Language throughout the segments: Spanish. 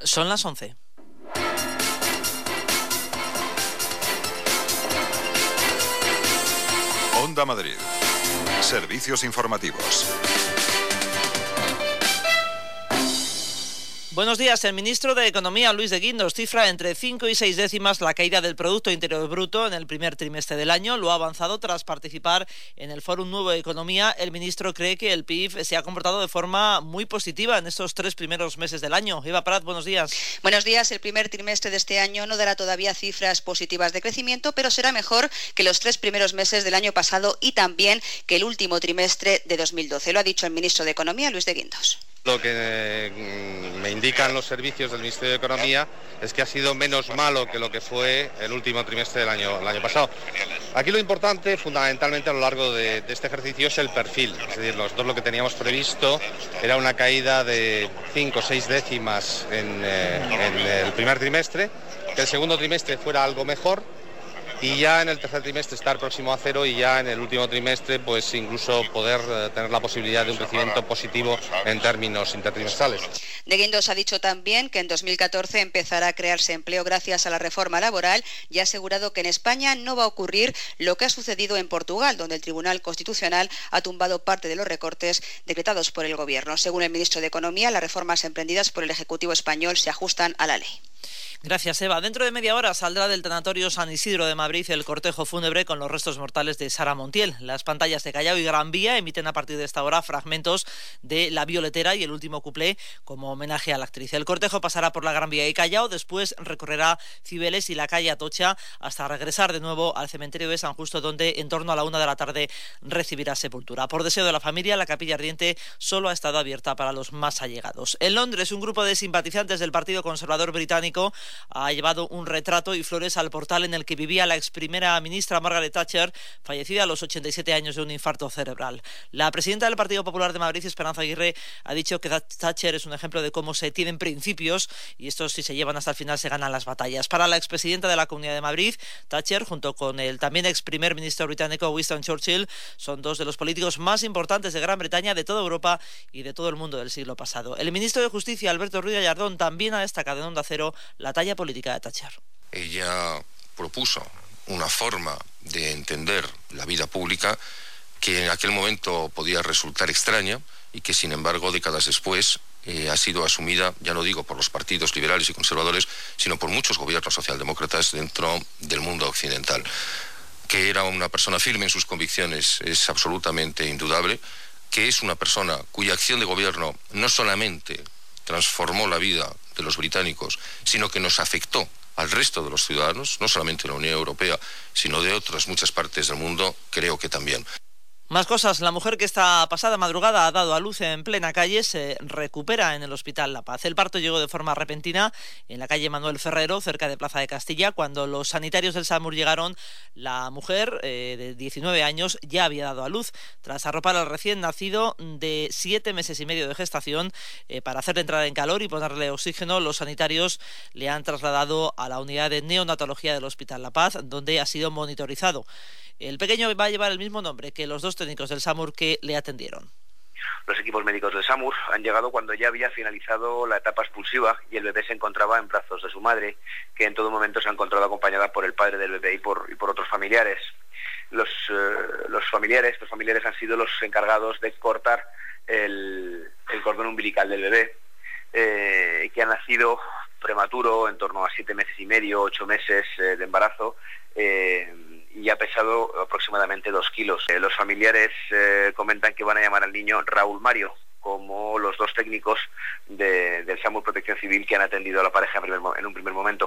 Son las 11. Onda Madrid. Servicios informativos. Buenos días. El ministro de Economía, Luis de Guindos, cifra entre 5 y 6 décimas la caída del Producto Interior Bruto en el primer trimestre del año. Lo ha avanzado tras participar en el Fórum Nuevo de Economía. El ministro cree que el PIB se ha comportado de forma muy positiva en estos 3 primeros meses del año. Eva Prat, buenos días. Buenos días. El primer trimestre de este año no dará todavía cifras positivas de crecimiento, pero será mejor que los 3 primeros meses del año pasado y también que el último trimestre de 2012. Lo ha dicho el ministro de Economía, Luis de Guindos. Lo que me indican los servicios del Ministerio de Economía es que ha sido menos malo que lo que fue el último trimestre del año pasado. Aquí lo importante, fundamentalmente a lo largo de este ejercicio, es el perfil. Es decir, nosotros lo que teníamos previsto era una caída de 5 o 6 décimas en el primer trimestre, que el segundo trimestre fuera algo mejor, y ya en el tercer trimestre estar próximo a cero, y ya en el último trimestre pues incluso poder tener la posibilidad de un crecimiento positivo en términos intertrimestrales. De Guindos ha dicho también que en 2014 empezará a crearse empleo gracias a la reforma laboral y ha asegurado que en España no va a ocurrir lo que ha sucedido en Portugal, donde el Tribunal Constitucional ha tumbado parte de los recortes decretados por el Gobierno. Según el ministro de Economía, las reformas emprendidas por el Ejecutivo español se ajustan a la ley. Gracias, Eva. Dentro de media hora saldrá del tanatorio San Isidro de Madrid el cortejo fúnebre con los restos mortales de Sara Montiel. Las pantallas de Callao y Gran Vía emiten a partir de esta hora fragmentos de La Violetera y el último cuplé como homenaje a la actriz. El cortejo pasará por la Gran Vía y Callao, después recorrerá Cibeles y la calle Atocha hasta regresar de nuevo al cementerio de San Justo, donde en torno a la 1 de la tarde recibirá sepultura. Por deseo de la familia, la capilla ardiente solo ha estado abierta para los más allegados. En Londres, un grupo de simpatizantes del Partido Conservador británico ha llevado un retrato y flores al portal en el que vivía la ex primera ministra Margaret Thatcher, fallecida a los 87 años de un infarto cerebral. La presidenta del Partido Popular de Madrid, Esperanza Aguirre, ha dicho que Thatcher es un ejemplo de cómo se tienen principios y estos, si se llevan hasta el final, se ganan las batallas. Para la expresidenta de la Comunidad de Madrid, Thatcher, junto con el también ex primer ministro británico Winston Churchill, son dos de los políticos más importantes de Gran Bretaña, de toda Europa y de todo el mundo del siglo pasado. El ministro de Justicia, Alberto Ruiz Gallardón, también ha destacado en Onda Cero la talla política de Thatcher. Ella propuso una forma de entender la vida pública que en aquel momento podía resultar extraña y que, sin embargo, décadas después ha sido asumida, ya no digo por los partidos liberales y conservadores, sino por muchos gobiernos socialdemócratas dentro del mundo occidental. Que era una persona firme en sus convicciones es absolutamente indudable, que es una persona cuya acción de gobierno no solamente transformó la vida de los británicos, sino que nos afectó al resto de los ciudadanos, no solamente de la Unión Europea, sino de otras muchas partes del mundo, creo que también. Más cosas. La mujer que esta pasada madrugada ha dado a luz en plena calle se recupera en el Hospital La Paz. El parto llegó de forma repentina en la calle Manuel Ferrero, cerca de Plaza de Castilla. Cuando los sanitarios del SAMUR llegaron, la mujer de 19 años ya había dado a luz. Tras arropar al recién nacido de 7 meses y medio de gestación, para hacerle entrar en calor y ponerle oxígeno, los sanitarios le han trasladado a la unidad de neonatología del Hospital La Paz, donde ha sido monitorizado. El pequeño va a llevar el mismo nombre que los dos técnicos del SAMUR que le atendieron. Los equipos médicos del SAMUR han llegado cuando ya había finalizado la etapa expulsiva y el bebé se encontraba en brazos de su madre, que en todo momento se ha encontrado acompañada por el padre del bebé y por otros familiares. Los familiares han sido los encargados de cortar el cordón umbilical del bebé, que ha nacido prematuro, en torno a 7 meses y medio, 8 meses de embarazo, y ha pesado aproximadamente 2 kilos. Los familiares comentan que van a llamar al niño Raúl Mario, como los dos técnicos del SAMUR Protección Civil que han atendido a la pareja en un primer momento.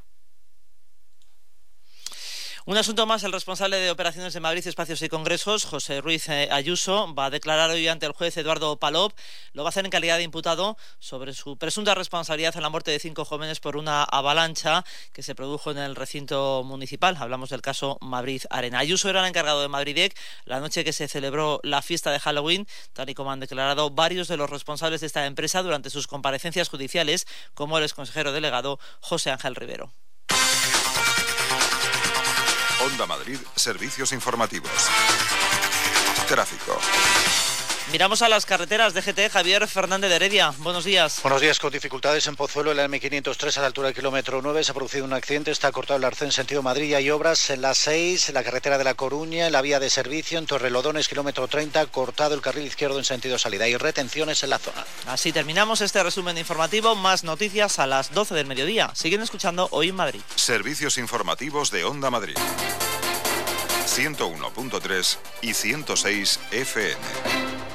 Un asunto más. El responsable de operaciones de Madrid, Espacios y Congresos, José Ruiz Ayuso, va a declarar hoy ante el juez Eduardo Palop. Lo va a hacer en calidad de imputado sobre su presunta responsabilidad en la muerte de 5 jóvenes por una avalancha que se produjo en el recinto municipal. Hablamos del caso Madrid Arena. Ayuso era el encargado de Madridec la noche que se celebró la fiesta de Halloween, tal y como han declarado varios de los responsables de esta empresa durante sus comparecencias judiciales, como el exconsejero delegado José Ángel Rivero. Onda Madrid, servicios informativos. Tráfico. Miramos a las carreteras de GT. Javier Fernández de Heredia, buenos días. Buenos días. Con dificultades en Pozuelo, en la M503 a la altura del kilómetro 9 se ha producido un accidente, está cortado el arcén sentido Madrid. Hay obras en la 6, en la carretera de La Coruña, en la vía de servicio, en Torrelodones, kilómetro 30, cortado el carril izquierdo en sentido salida. Hay retenciones en la zona. Así terminamos este resumen informativo. Más noticias a las 12 del mediodía. Siguen escuchando Hoy en Madrid. Servicios informativos de Onda Madrid. 101.3 y 106 FM.